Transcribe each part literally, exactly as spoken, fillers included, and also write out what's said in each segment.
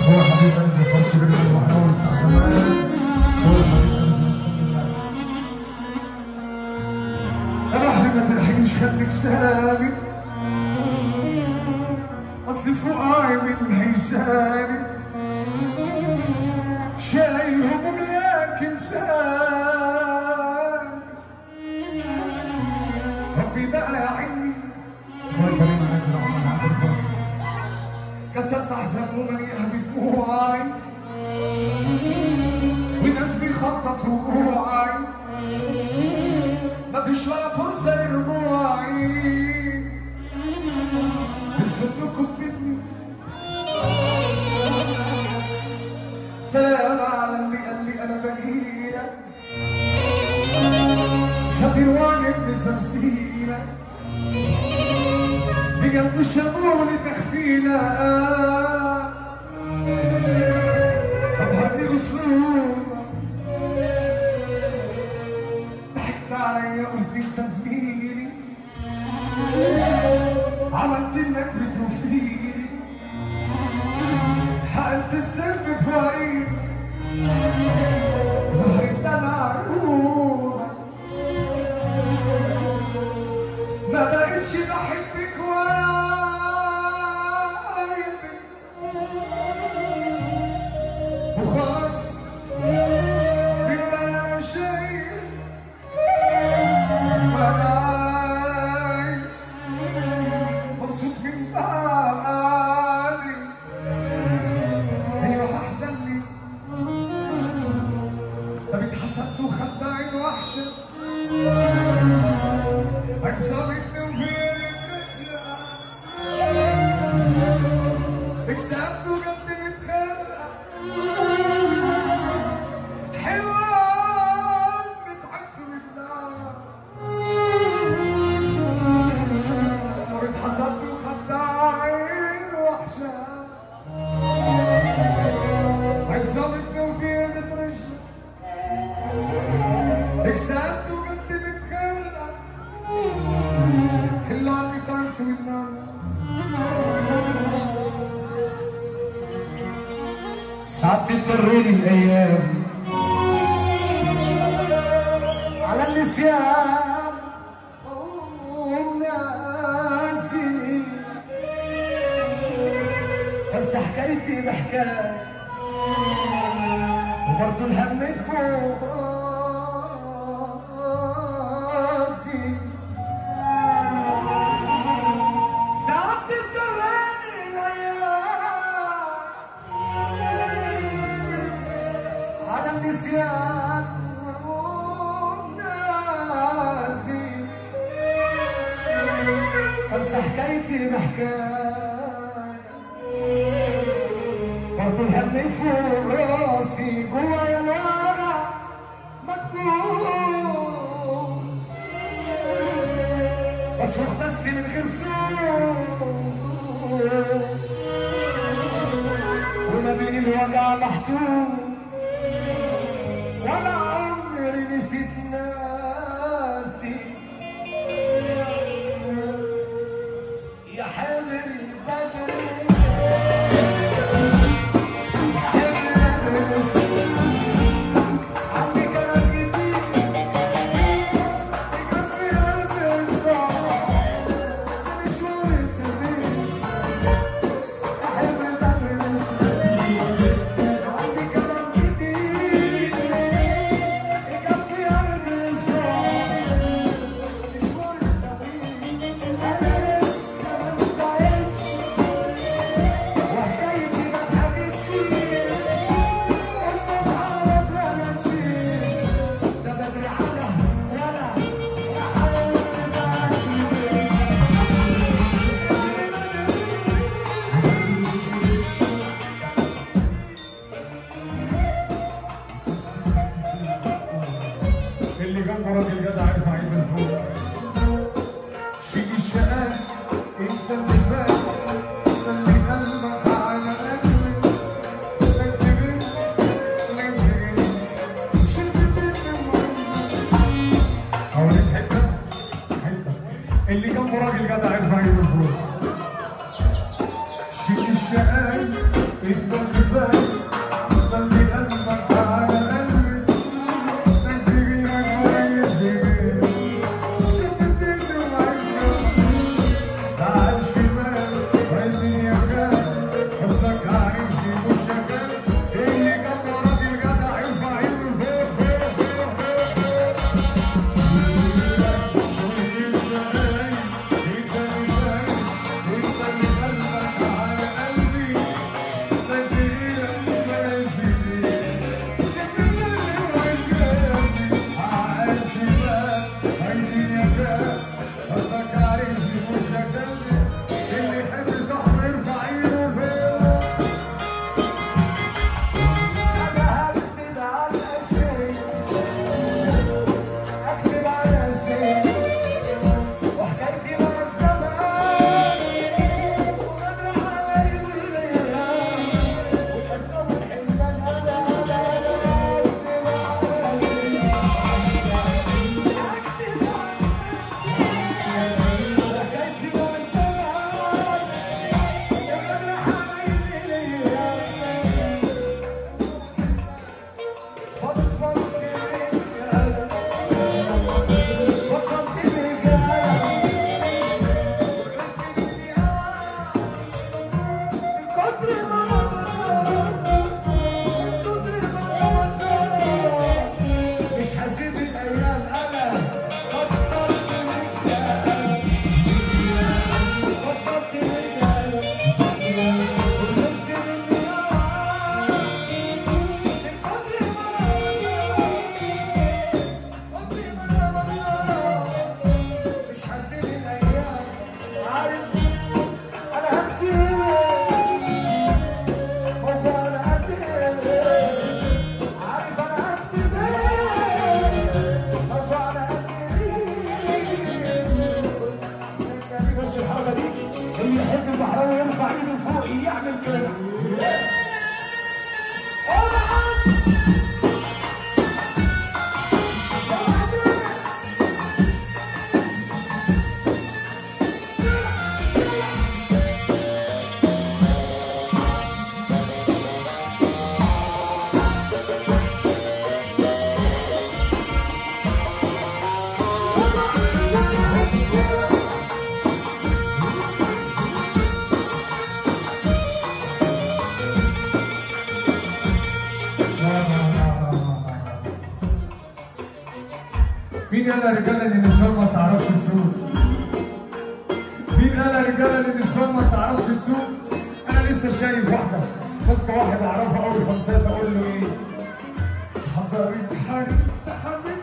هو حبيب قلبي فرش قلبي وحنون السماء هو حبيب قلبي. انا احلى ما تلحقش خليك سامي اصلي فؤاي من حسابي شايل هموم لك انسان ربي بقى يا عيني كسرت احزان ومليئه بدموعي وناس بيخططوا رجوعي مفيش ولا فرصه لرجوعي بنسلكم مني سلام على اللي قال لي انا بجيلك شاطر واجد تمثيلك بجد شافوني تخفيلك أبهرني بسلوبك ضحكت عليا قلت انت زميلي عملت انك بتوفيلي حقلت السر في عيني ظهرت انا عيونك ما بقتش بحبك ولا عايزك وخلاص بما شيء وانا عايش مبسوط من بعدي ايوه هحزن لي طب اتحسدت وخدت عين وحشه اكسرت اكتئبت وقلبي متخرق حيوان بتعكس بالنار واتحسدت وخدت عين وحشة عصابتني وفي بترشة اكتئبت وقلبي متخرق حلاني تعبت بالنار ساعات بتضطرني الايام على النسيان وناسي انسى حكايتي بحكايه وبرضه الهم فوق راسي ساعات بتضطرني الايام على النسيان وناسي انسى حكايتي بحكايه برضه الهم فوق راسي جوايا نار مكبوت بصرخ بس من غير صوت وما بين الوجع محطوط ولا عمري نسيت ناسي يا حامل بدري يا حامل بدري عندي كلام جديد بقلبي هتنفع مشوار التغيير يا حامل بدري عندي كلام جديد بقلبي هتنفع مشوار التغيير انا لسه ما انتهيتش وحكايتي ما اتحكتش الصفحه ما اترمتش ده بدري على ولا يا حبيبي اللي جنبه راجل جدع عارف عيد الفوق شيء الشقاق انت اللي فات خلي قلبك على قلبي ما تجريش ما تجريش شلت حواليك حته حته اللي جنبه راجل جدع عارف عيد الفوق شيء الشقاق انت اللي فات مين قال يا رجاله ان النسوان ما تعرفش تسوق؟ مين قال يا رجاله ان النسوان ما تعرفش تسوق؟ انا لسه شايف واحده ماسكه واحد اعرفها اول خمسات اقول له ايه؟ حضرت حريق سحبت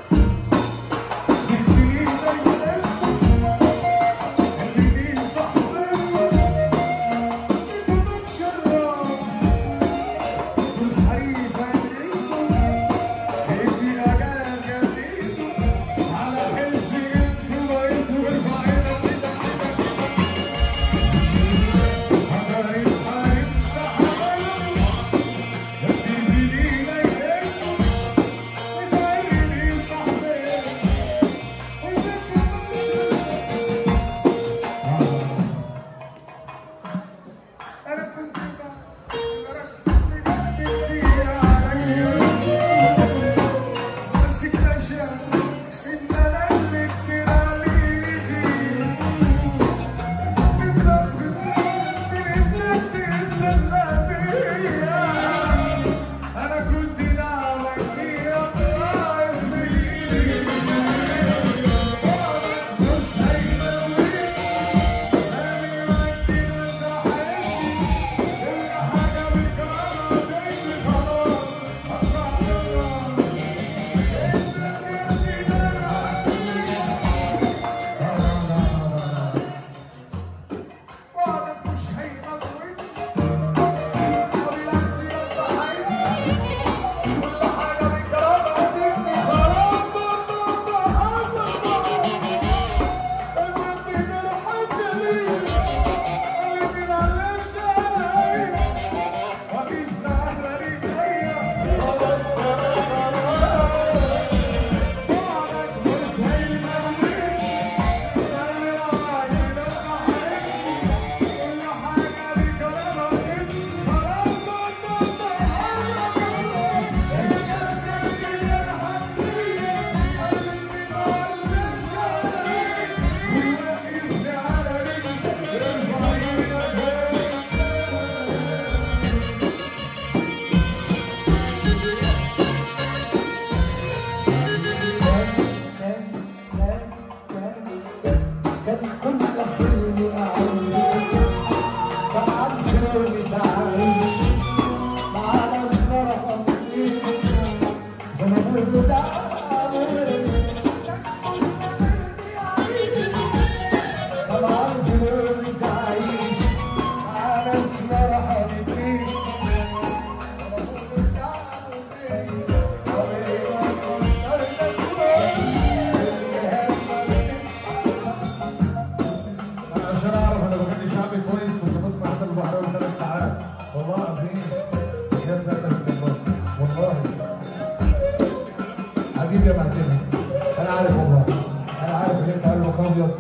انا عارف والله، انا عارف ان انت قلبك ابيض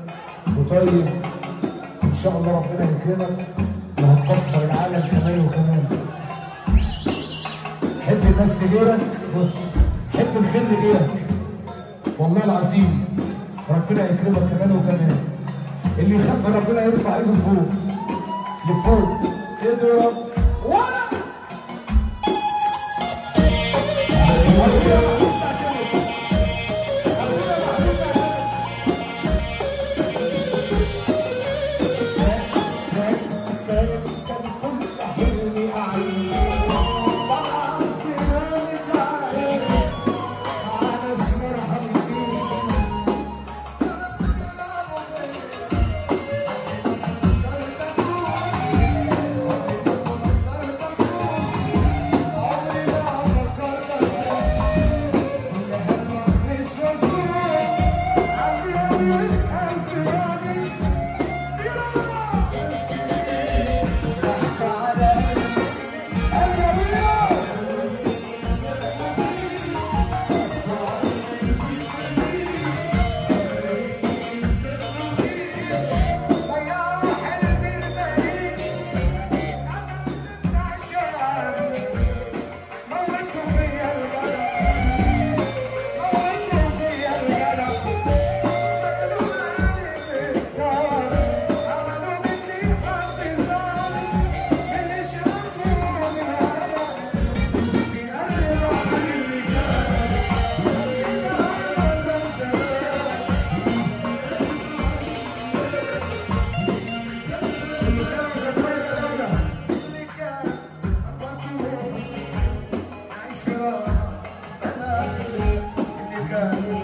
وطيب، ان شاء الله ربنا يكرمك وهتكسر العالم كمان وكمان. حب الناس لغيرك، بص حب الخير لغيرك والله العظيم ربنا يكرمك كمان وكمان. اللي يخاف ربنا يرفع ايده لفوق لفوق. يضرب ولا Yeah.